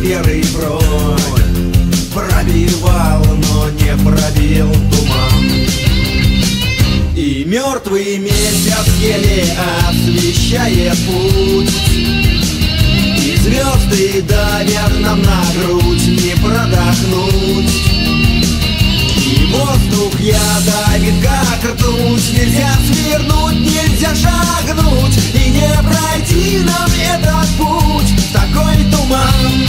серый бронь пробивал, но не пробил туман. И мертвый месяц еле освещает путь, и звезды давят нам на грудь, не продохнуть. И воздух давит как ртуть, нельзя свернуть, нельзя шагнуть, и не пройти нам этот путь в такой туман.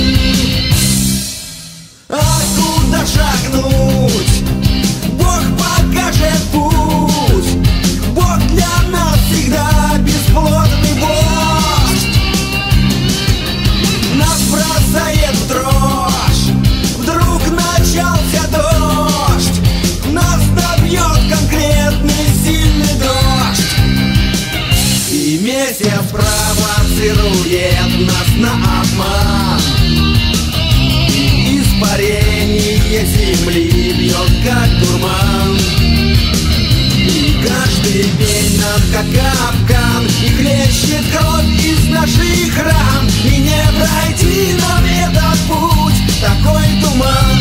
А куда шагнуть? Бог покажет путь. Бог для нас всегда бесплодный вождь. Нас бросает в дрожь, вдруг начался дождь, нас добьет конкретный сильный дождь. И месяц провоцирует нас на обман, и испарение земли бьет как дурман. И каждый день нам как капкан, и хлещет кровь из наших ран, и не пройти нам этот путь, такой туман.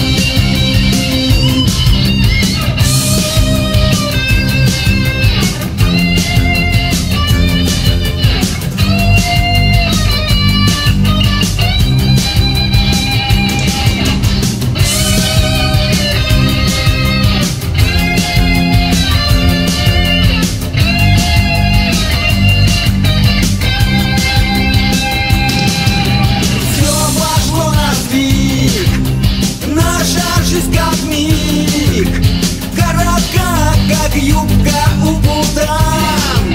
Как миг, коротка, как юбка у путан.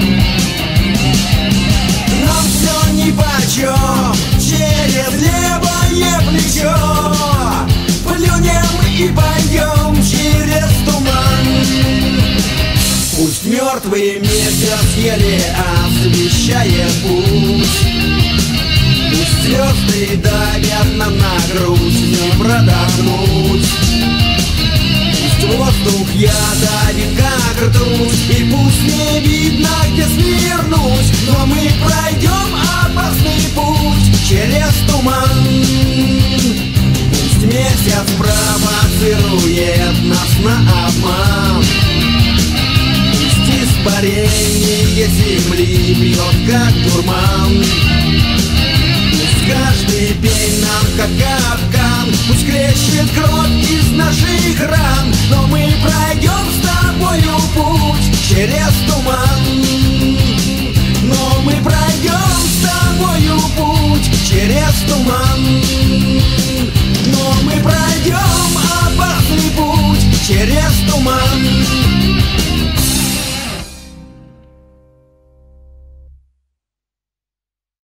Нам все нипочем, через левое плечо плюнем и пойдем через туман. Пусть мертвый месяц еле освещает путь, пусть звезды давят нам на грудь, не продохнуть. Пусть воздух давит как ртуть, и пусть не видно, где свернуть, но мы пройдем опасный путь через туман. Пусть месяц провоцирует нас на обман, пусть испарение земли бьет как дурман. Каждый день нам как